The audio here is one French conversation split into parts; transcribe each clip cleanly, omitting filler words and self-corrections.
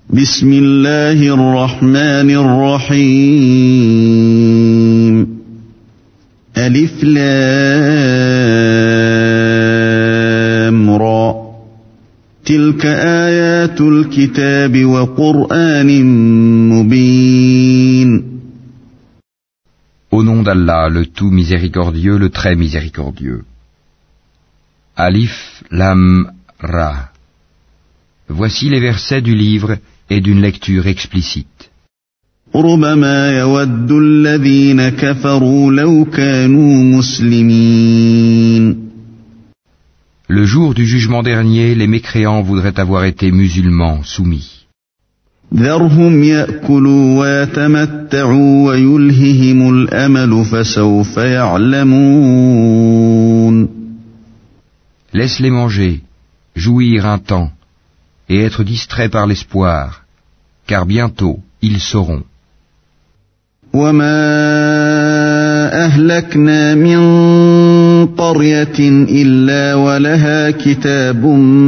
بسم الله الرحمن الرحيم ألف لام را تلك آيات الكتاب وقرآن مبين. Au nom d'Allah, le tout miséricordieux, le très miséricordieux. Alif Lam Ra. Voici les versets du livre et d'une lecture explicite. ربما يود الذين كفروا لو كانوا مسلمين. Le jour du jugement dernier, les mécréants voudraient avoir été musulmans soumis. ذرهم يأكلوا ويتمتعوا ويلههم الأمل فسوف يعلمون. Laisse-les manger, jouir un temps, et être distraits par l'espoir, car bientôt ils sauront. وما أهلكنا من قرية إلا ولها كتاب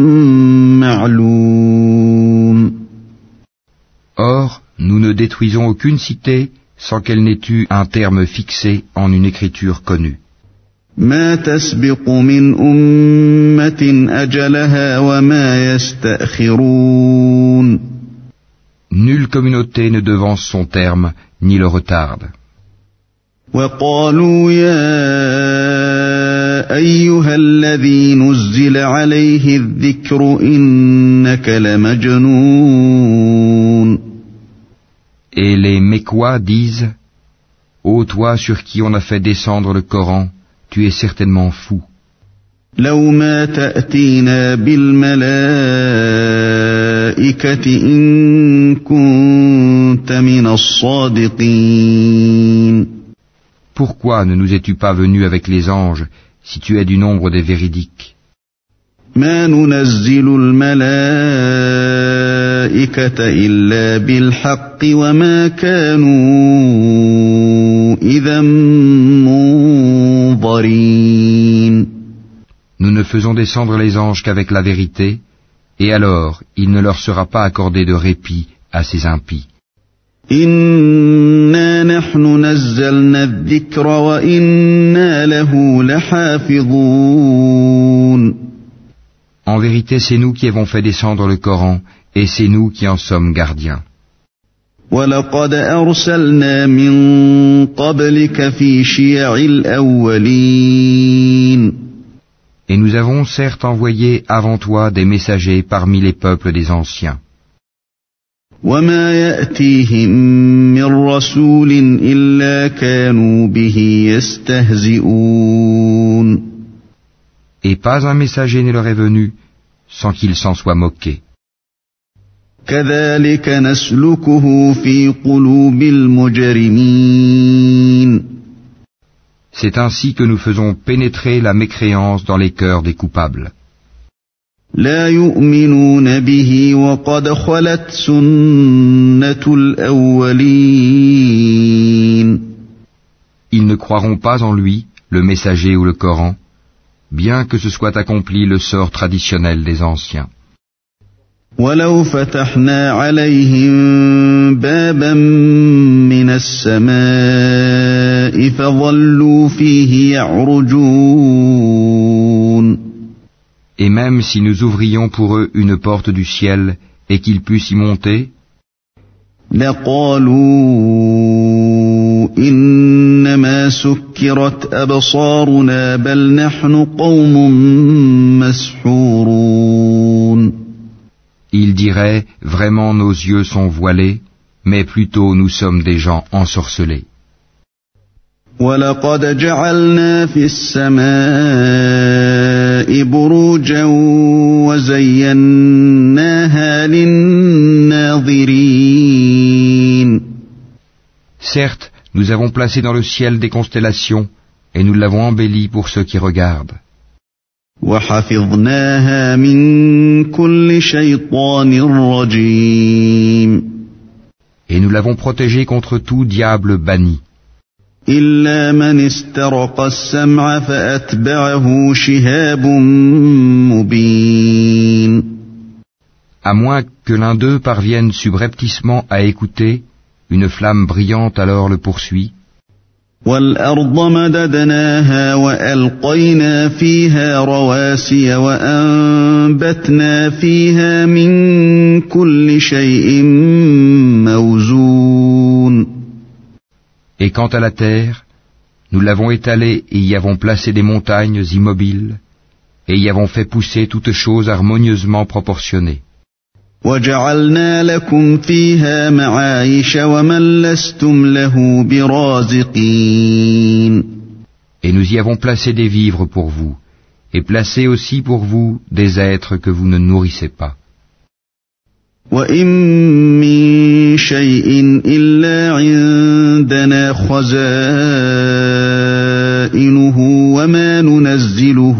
معلوم. Or, nous ne détruisons aucune cité sans qu'elle n'ait eu un terme fixé en une écriture connue. ما تسبق من أمة أجلها وما يستأخرون. Nulle communauté ne devance son terme, ni le retarde. وقالوا يا أيها الذي نزل عليه الذكر إنك لمجنون. Et les Mécois disent, ô toi sur qui on a fait descendre le Coran, tu es certainement fou. لو ما تأتينا بالملائكة إن كنت من الصادقين. Pourquoi ne nous es-tu pas venu avec les anges, si tu es du nombre des véridiques? ما ننزل الملائكة إلا بالحق وما كانوا إذا منظرين. Nous ne faisons descendre les anges qu'avec la vérité, et alors il ne leur sera pas accordé de répit à ces impies. إنا نحن نزلنا الذكر وإنا له لحافظون. En vérité, c'est nous qui avons fait descendre le Coran, et c'est nous qui en sommes gardiens. وَلَقَدْ أَرْسَلْنَا مِن قَبْلِكَ فِي شِيَعِ الْأَوَّلِينَ. Et nous avons certes envoyé avant toi des messagers parmi les peuples des anciens. وَمَا يَأْتِيهِم مِّن رَّسُولٍ إِلَّا كَانُوا بِهِ يَسْتَهْزِئُونَ. Et pas un messager ne leur est venu sans qu'ils s'en soient moqués. كَذَلِكَ نَسْلُكُهُ فِي قُلُوبِ الْمُجْرِمِينَ. C'est ainsi que nous faisons pénétrer la mécréance dans les cœurs des coupables. لا يؤمنون به وقد خلت سنة الأولين. Ils ne croiront pas en lui, le messager ou le Coran, bien que ce soit accompli le sort traditionnel des anciens. ولو فتحنا عليهم بابا من السماء فظلوا فيه يعرجون. Et même si nous ouvrions pour eux une porte du ciel et qu'ils puissent y monter, لقالوا إنما سكرت أبصارنا بل نحن قوم مسحورون. ils diraient, vraiment nos yeux sont voilés, mais plutôt nous sommes des gens ensorcelés. وَلَقَدْ جَعَلْنَا فِي السَّمَاءِ بُرُوجًا وَزَيَّنَّاهَا لِلنَّاظِرِينَ. Certes, nous avons placé dans le ciel des constellations, et nous l'avons embelli pour ceux qui regardent. وَحَفِظْنَاهَا مِن كُلِّ شَيْطَانٍ رَّجِيمٍ. Et nous l'avons protégé contre tout diable banni. إِلَّا مَنِ اسْتَرَقَ السَّمْعَ فَأَتْبَعَهُ شِهَابٌ مُّبِينٌ. À moins que l'un d'eux parvienne subrepticement à écouter, une flamme brillante alors le poursuit. وَالْأَرْضَ مَدَدْنَاهَا وَأَلْقَيْنَا فِيهَا رَوَاسِيَ وَأَنبَتْنَا فِيهَا مِن كُلِّ شَيْءٍ مَّوْزُونٍ. Et quant à la terre, nous l'avons étalée et y avons placé des montagnes immobiles, et y avons fait pousser toutes choses harmonieusement proportionnées. وَجَعَلْنَا لَكُمْ فِيهَا مَعَايِشَ وَمَن لَّسْتُمْ لَهُ بِرَازِقِينَ. Et nous y avons placé des vivres pour vous, et placé aussi pour vous des êtres que vous ne nourrissez pas. وَإِن مِّن شَيْءٍ إِلَّا عِندَنَا خَزَائِنُهُ وَمَا نُنَزِّلُهُ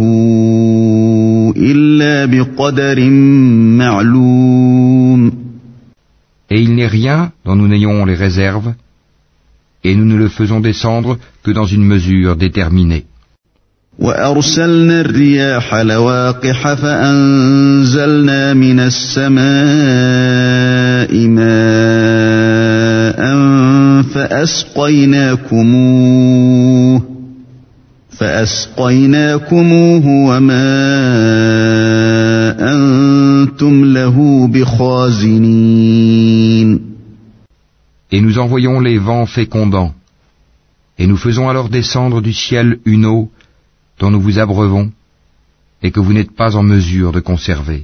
إِلَّا بِقَدَرٍ مَّعْلُومٍ. Et il n'est rien dont nous n'ayons les réserves, et nous ne le faisons descendre que dans une mesure déterminée. وَأَرْسَلْنَا الرِّيَاحَ لَوَاقِحَ فَأَنزَلْنَا مِنَ السَّمَاءِ مَاءً فَأَسْقَيْنَاكُمُوهُ وَمَا أَنْتُمْ لَهُ بِخَازِنِينَ. Et nous envoyons les vents fécondants, et nous faisons alors descendre du ciel une eau dont nous vous abreuvons, et que vous n'êtes pas en mesure de conserver.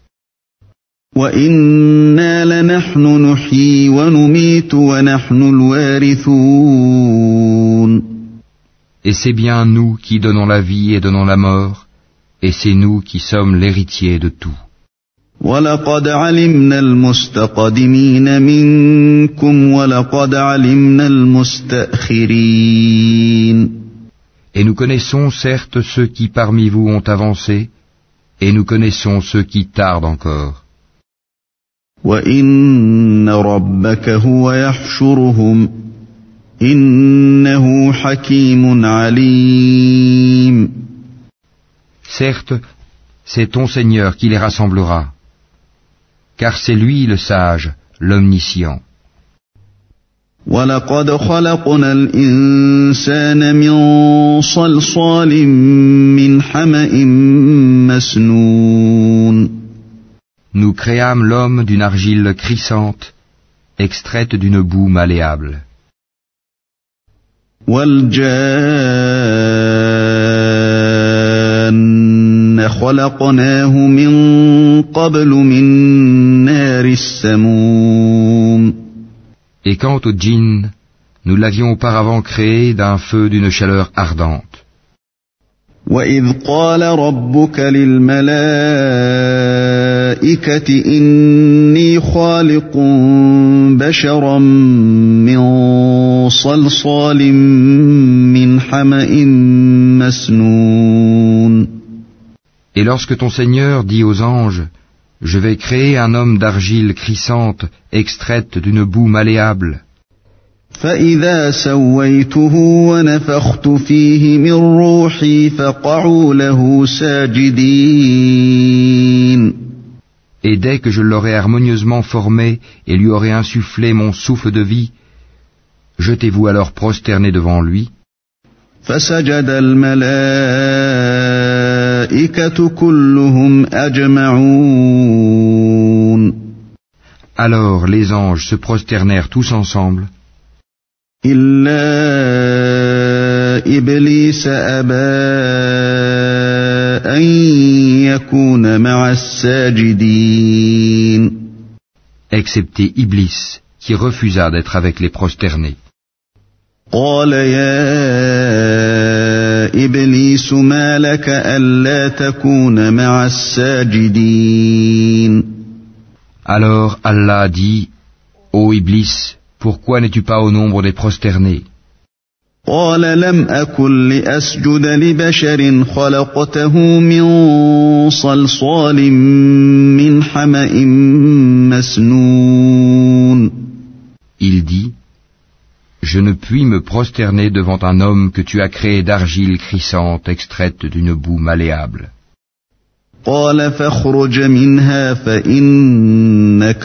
وَإِنَّا لَنَحْنُ نُحْيِي وَنُمِيتُ وَنَحْنُ الْوَارِثُونَ. Et c'est bien nous qui donnons la vie et donnons la mort, et c'est nous qui sommes l'héritier de tout. وَلَقَدْ عَلِمْنَا الْمُسْتَقْدِمِينَ مِنكُمْ وَلَقَدْ عَلِمْنَا الْمُسْتَأْخِرِينَ. Et nous connaissons certes ceux qui parmi vous ont avancé, et nous connaissons ceux qui tardent encore. وَإِنَّ رَبَّكَ هُوَ يَحْشُرُهُمْ إِنَّهُ حَكِيمٌ عَلِيمٌ. Certes, c'est ton Seigneur qui les rassemblera, car c'est lui le sage, l'omniscient. وَلَقَدْ خَلَقْنَا الْإِنسَانَ مِنْ صَلْصَالٍ مِّنْ حَمَإٍ مَّسْنُونٍ. Nous créâmes l'homme d'une argile crissante, extraite d'une boue malléable. وَالْجَانَّ خَلَقْنَاهُ مِنْ قَبْلُ مِنْ نَارِ السَّمُومِ. Et quant au djinn, nous l'avions auparavant créé d'un feu d'une chaleur ardente. وَإِذْ قَالَ رَبُّكَ لِلْمَلَائِكَةِ إِنِّي خَالِقٌ بَشَرًا مِّن صَلْصَالٍ مِّنْ حَمَإٍ مَّسْنُونٍ. Et lorsque ton Seigneur dit aux anges, je vais créer un homme d'argile crissante, extraite d'une boue malléable. فَإِذَا سَوَّيْتُهُ وَنَفَخْتُ فِيهِ مِنْ رُوحِي فَقَعُوا لَهُ سَاجِدِينَ. Et dès que je l'aurai harmonieusement formé et lui aurai insufflé mon souffle de vie, jetez-vous alors prosterné devant lui. فَسَجَدَ الْمَلَائِكَةُ كُلُّهُمْ أَجْمَعُونَ. Alors les anges se prosternèrent tous ensemble, إِلَّا إِبْلِيسَ أَبَى أَن يَكُونَ مَعَ السَّاجِدِينَ. excepté Iblis, qui refusa d'être avec les prosternés. قَالَ يَا إِبْلِيسُ مَا لَكَ أَلَّا تَكُونَ مَعَ السَّاجِدِينَ. Alors Allah dit, ô Iblis, pourquoi n'es-tu pas au nombre des prosternés? قَالَ لَمْ أَكُنْ لِأَسْجُدَ لِبَشَرٍ خَلَقْتَهُ مِنْ صَلْصَالٍ مِّنْ حَمَإٍ مَّسْنُونٍ. Il dit, je ne puis me prosterner devant un homme que tu as créé d'argile crissante extraite d'une boue malléable. قال فاخرج منها فإنك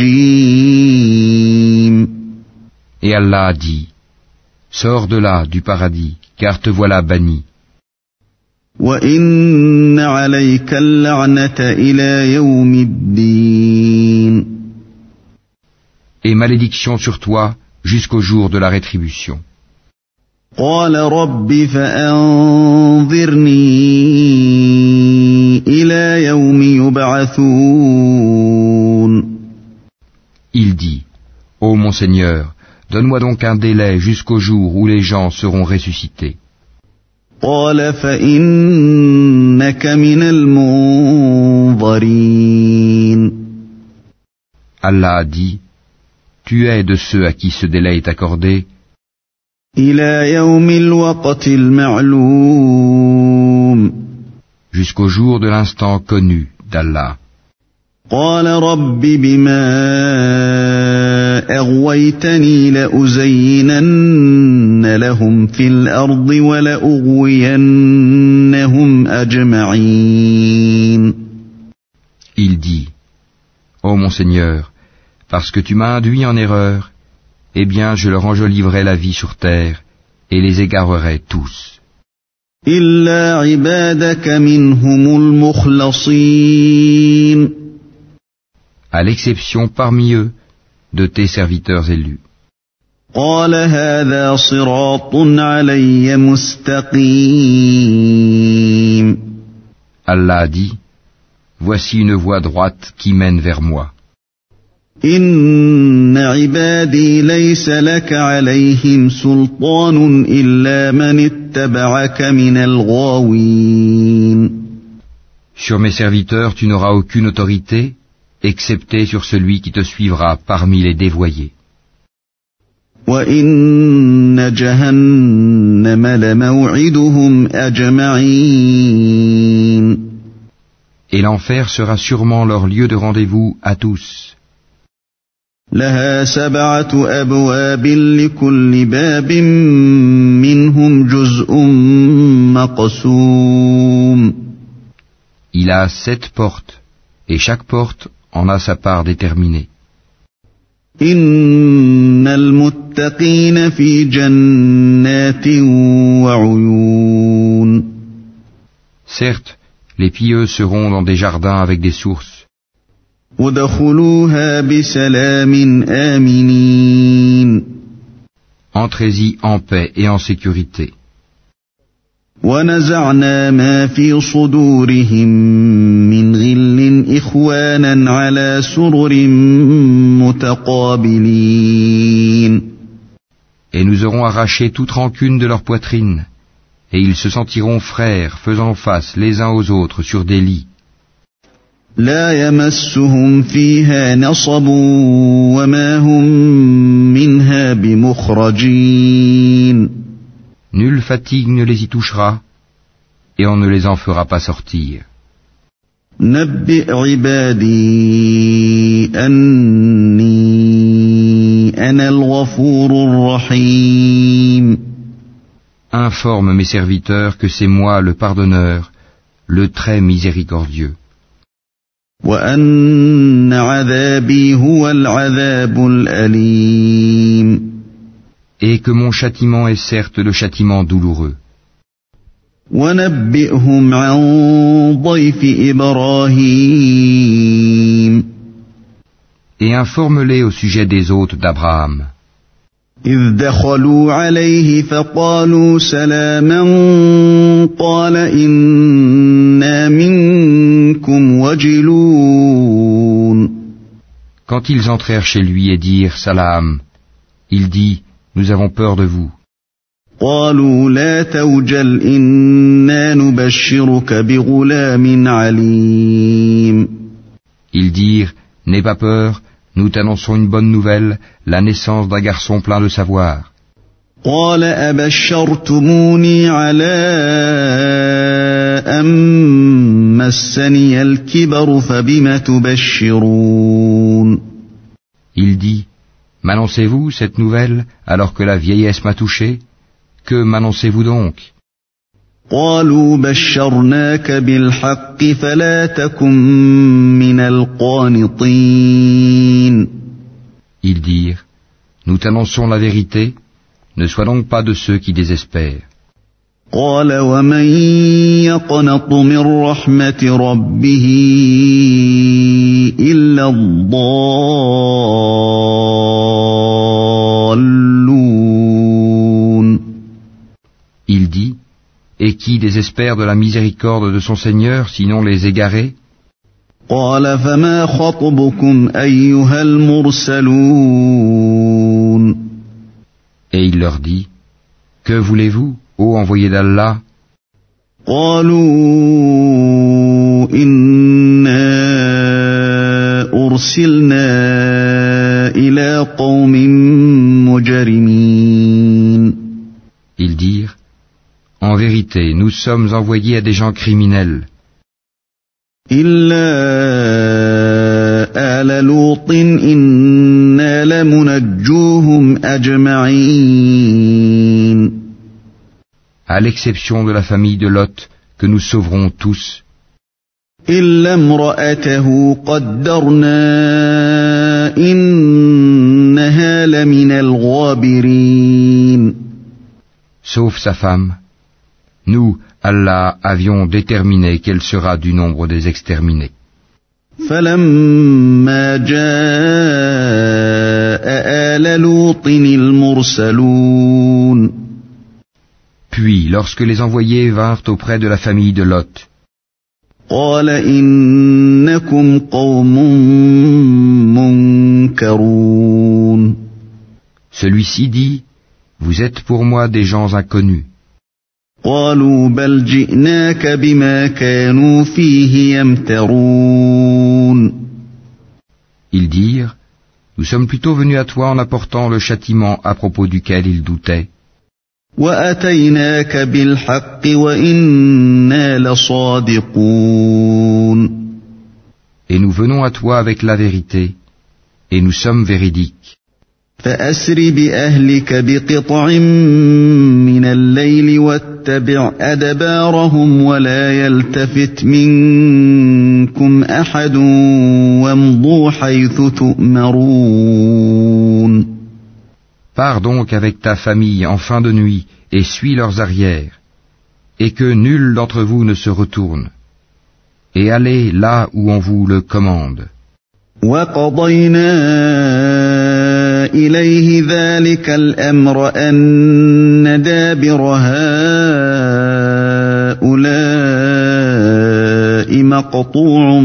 رجيم. Et Allah dit, sors de là, du paradis, car te voilà banni. وإن عليك اللعنة إلى يوم الدين. Et malédiction sur toi jusqu'au jour de la rétribution. قال رب فأنظرني إلى يوم يبعثون. Il dit, ô mon Seigneur, donne-moi donc un délai jusqu'au jour où les gens seront ressuscités. قال فإنك من المنظرين. Allah a dit, tu es de ceux à qui ce délai est accordé إلى يوم الوقت المعلوم. jusqu'au jour de l'instant connu d'Allah. قال رب بما أغويتني لأزينن لهم في الأرض ولأغوينهم أجمعين. Il dit, ô mon Seigneur, parce que tu m'as induit en erreur, eh bien je leur enjoliverai la vie sur terre et les égarerai tous. إلا عبادك منهم المخلصين. À l'exception parmi eux de tes serviteurs élus. قال هذا صراط علي مستقيم. Allah a dit, voici une voie droite qui mène vers moi. إن عبادي ليس لك عليهم سلطان إلا من اتبعك من الغاوين. Sur mes serviteurs tu n'auras aucune autorité, excepté sur celui qui te suivra parmi les dévoyés. وإن جهنم لموعدهم أجمعين. Et l'enfer sera sûrement leur lieu de rendez-vous à tous. لها 7 أبواب لكل باب منهم جزء مقسوم. Il a 7 portes, et chaque porte en a sa part déterminée. إن المتقين في جنات وعيون. Certes, les pieux seront dans des jardins avec des sources. ادخلوها بسلام آمنين. Entrez-y en paix et en sécurité. ونزعنا ما في صدورهم من غل إخوانا على سرر متقابلين. Et nous aurons arraché toute rancune de leur poitrine, et ils se sentiront frères faisant face les uns aux autres sur des lits. لا يمسهم فيها نصب وما هم منها بمخرجين. Nulle fatigue ne les y touchera, et on ne les en fera pas sortir. نبئ عبادي أني أنا الغفور الرحيم. Informe mes serviteurs que c'est moi le pardonneur, le très miséricordieux. وأن عذابي هو العذاب الأليم. Et que mon châtiment est certes le châtiment douloureux. ونبئهم عن ضيف إبراهيم. Et informe-les au sujet des hôtes d'Abraham. إذ دخلوا عليه فقالوا سلاما قال إنا منكم وجلون. Quand ils entrèrent chez lui et dirent salam, il dit, nous avons peur de vous. قالوا لا توجل إنا نبشرك بغلام عليم. Ils dirent, n'aie pas peur, nous t'annonçons une bonne nouvelle, la naissance d'un garçon plein de savoir. قال أبشرتموني على أن مسني الكبر فبم تبشرون. Il dit, m'annoncez-vous cette nouvelle alors que la vieillesse m'a touché? Que m'annoncez-vous donc? قالوا بشرناك بالحق فلا تكن من القانطين. Ils dirent, nous t'annonçons la vérité, ne sois donc pas de ceux qui désespèrent. قال ومن يقنط من رحمة ربه إلا الضالون. Il dit, et qui désespère de la miséricorde de son Seigneur, sinon les égarés? قال فما خطبكم أيها المرسلون. Et il leur dit, que voulez-vous, ô envoyé d'Allah? قالوا إنا أرسلنا إلى قوم مجرمين. Ils dirent, en vérité, nous sommes envoyés à des gens criminels. إلا آل لوط إنا لمنجوهم أجمعين. À l'exception de la famille de Lot, que nous sauverons tous. إلا امرأته قدرنا إنها لمن الغابرين. Sauf sa femme. Nous, Allah, avions déterminé qu'elle sera du nombre des exterminés. فلما جاء آل لوط المرسلون. Puis, lorsque les envoyés vinrent auprès de la famille de Lot, قال إنكم قوم منكرون. celui-ci dit, vous êtes pour moi des gens inconnus. قالوا بل جئناك بما كانوا فيه يمترون. Ils dirent, nous sommes plutôt venus à toi en apportant le châtiment à propos duquel ils doutaient. وأتيناك بالحق وإنا لصادقون. Et nous venons à toi avec la vérité, et nous sommes véridiques. فأسر بأهلك بقطع من الليل واتبع أدبارهم ولا يلتفت منكم أحد وامضوا حيث تؤمرون. Pars donc avec ta famille en fin de nuit et suis leurs arrières, et que nul d'entre vous ne se retourne, et allez là où on vous le commande. وقضينا إليه ذلك الأمر أن دابر هؤلاء مقطوع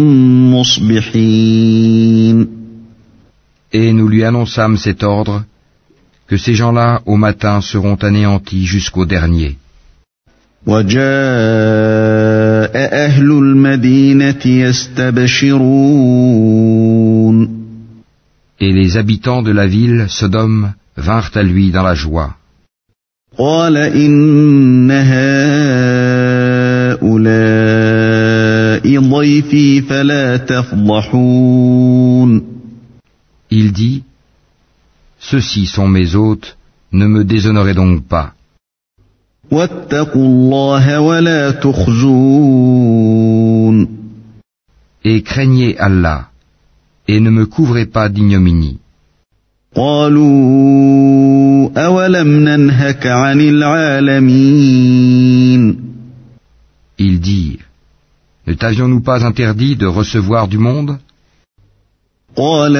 مصبحين. Et nous lui annonçâmes cet ordre, que ces gens-là, au matin, seront anéantis jusqu'au dernier. وجاء أهل المدينة يستبشرون. Et les habitants de la ville, Sodome, vinrent à lui dans la joie. قال إن هؤلاء ضيفي فلا تفضحون. Il dit, ceux-ci sont mes hôtes, ne me déshonorez donc pas. واتقوا الله ولا تخزون. Et craignez Allah, et ne me couvrez pas d'ignominie. قالوا أولم ننهك عن العالمين. Ils dirent, ne t'avions-nous pas interdit de recevoir du monde? قال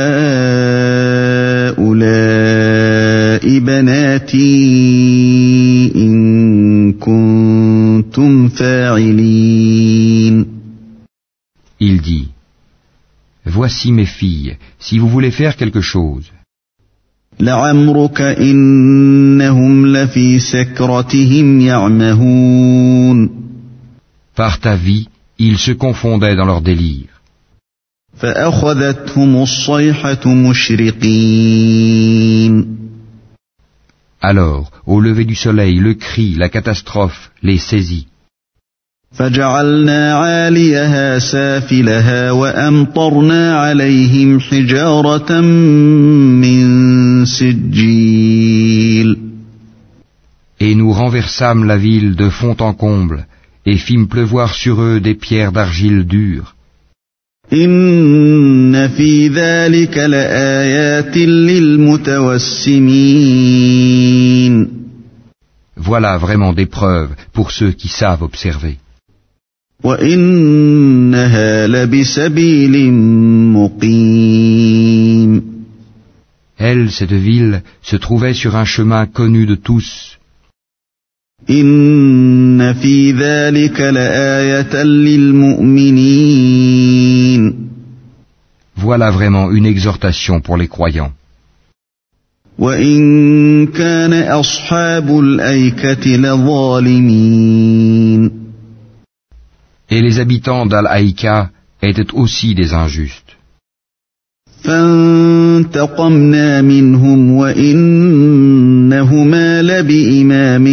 هؤلاء بناتي إن كنتم فاعلين. Il dit, voici mes filles, si vous voulez faire quelque chose. لعمرك إنهم لفي سكرتهم يعمهون. Par ta vie, ils se confondaient dans leur délire. فأخذتهم الصيحة مشرقين. Alors, au lever du soleil, le cri, la catastrophe les saisit. فجعلنا عاليها سافلها وأمطرنا عليهم حجارة من سجيل. Et nous renversâmes renversâmes la ville de fond en comble, et fîmes pleuvoir sur eux des pierres d'argile dure. إن في ذلك لآيات للمتوسمين. Voilà vraiment des preuves pour ceux qui savent observer. وإنها لبسبيل مقيم. Elle, cette ville, se trouvait sur un chemin connu de tous. إن في ذلك لآية للمؤمنين. Voilà vraiment une exhortation pour les croyants. وإن كان أصحاب الأيكة لظالمين. Et les habitants d'Al-Haïka étaient aussi des injustes. فانتقمنا منهم وإنهما لبإمام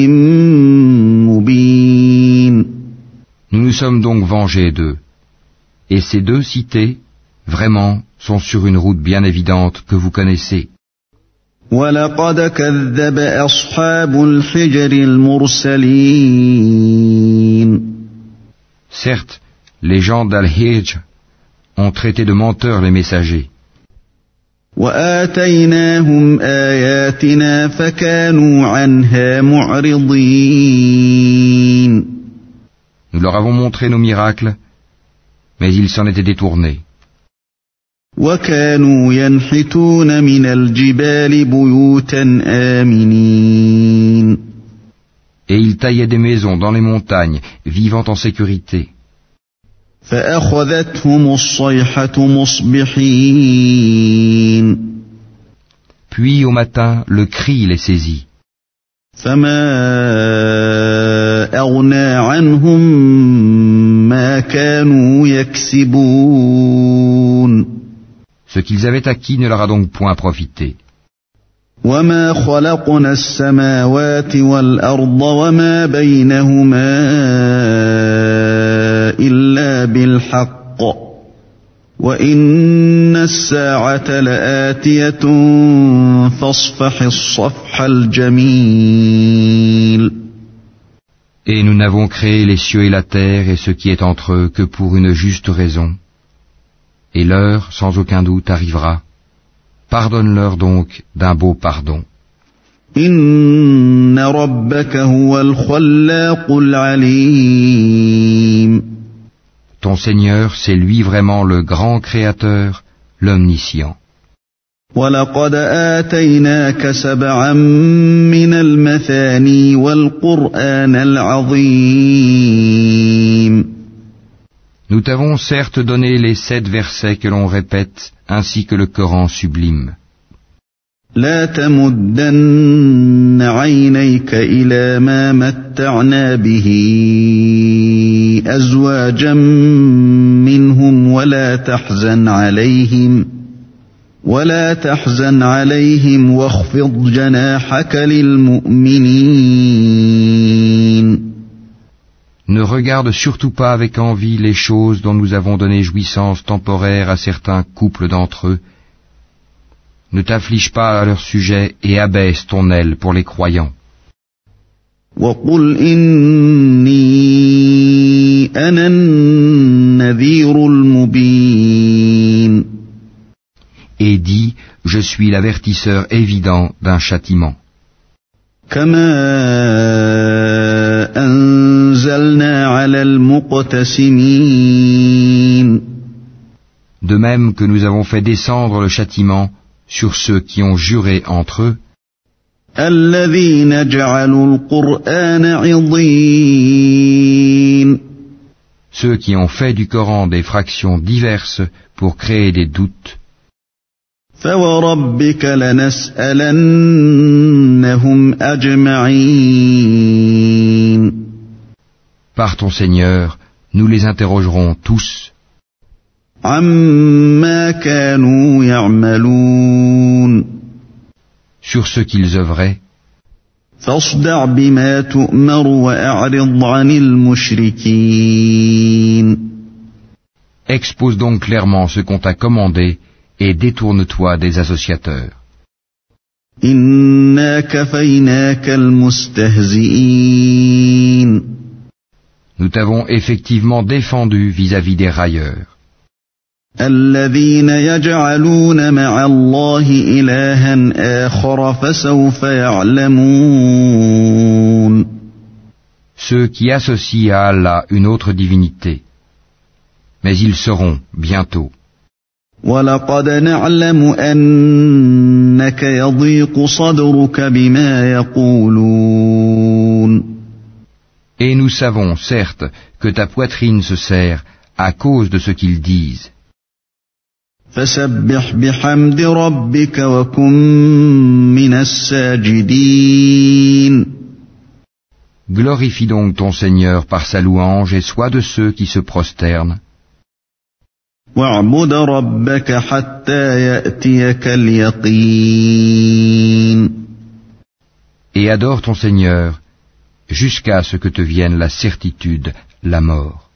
مبين. Nous nous sommes donc vengés d'eux. Et ces deux cités, vraiment, sont sur une route bien évidente que vous connaissez. ولقد كذب أصحاب الحجر المرسلين. Certes, les gens d'Al-Hijr ont traité de menteurs les messagers. وآتيناهم آياتنا فكانوا عنها معرضين. Nous leur avons montré nos miracles, mais ils s'en étaient détournés. وكانوا ينحتون من الجبال بيوتا آمنين. Et ils taillaient des maisons dans les montagnes, vivant en sécurité. فأخذتهم الصيحة مصبحين. Puis au matin, le cri les saisit. فما أغنى عنهم ما كانوا يكسبون. Ce qu'ils avaient acquis ne leur a donc point profité. وما خلقنا السماوات والأرض وما بينهما إلا بالحق وإن الساعة لآتية فاصفح الصفح الجميل. Et nous n'avons créé les cieux et la terre et ce qui est entre eux que pour une juste raison. Et l'heure, sans aucun doute, arrivera. Pardonne-leur donc d'un beau pardon. إن ربك هو الخلاق العليم. Ton Seigneur, c'est lui vraiment le grand Créateur, l'Omniscient. ولقد آتيناك سبعا من المثاني والقرآن العظيم. Nous t'avons certes donné les 7 versets que l'on répète, ainsi que le Coran sublime. لا تمدن عينيك إلى ما متعنا به أزواجا منهم ولا تحزن عليهم واخفض جناحك للمؤمنين. Ne regarde surtout pas avec envie les choses dont nous avons donné jouissance temporaire à certains couples d'entre eux. Ne t'afflige pas à leur sujet et abaisse ton aile pour les croyants. وقل إني أنا النذير المبين. Et dis, je suis l'avertisseur évident d'un châtiment. كما أنزلنا على المقتسمين. De même que nous avons fait descendre le châtiment sur ceux qui ont juré entre eux, الذين جعلوا القرآن عضين. ceux qui ont fait du Coran des fractions diverses pour créer des doutes. فوربك لنسألنهم أجمعين. Par ton Seigneur, nous les interrogerons tous. عما كانوا يعملون. Sur ce qu'ils œuvraient. فاصدع بما تؤمر وأعرض عن المشركين. Expose donc clairement ce qu'on t'a commandé et détourne-toi des associateurs. إنا كفيناك المستهزئين. Nous t'avons effectivement défendu vis-à-vis des railleurs. الذين يجعلون مع الله إلها آخر فسوف يعلمون. Ceux qui associent à Allah une autre divinité. Mais ils seront bientôt. وَلَقَدْ نَعْلَمُ أَنَّكَ يَضِيقُ صَدْرُكَ بِمَا يَقُولُونَ. Et nous savons, certes, que ta poitrine se serre à cause de ce qu'ils disent. فَسَبِّحْ بِحَمْدِ رَبِّكَ وَكُن مِّنَ السَّاجِدِينَ. Glorifie donc ton Seigneur par sa louange et sois de ceux qui se prosternent. وَاعْبُدْ رَبَّكَ حَتَّى يَأْتِيَكَ الْيَقِينُ. Et adore ton Seigneur jusqu'à ce que te vienne la certitude, la mort.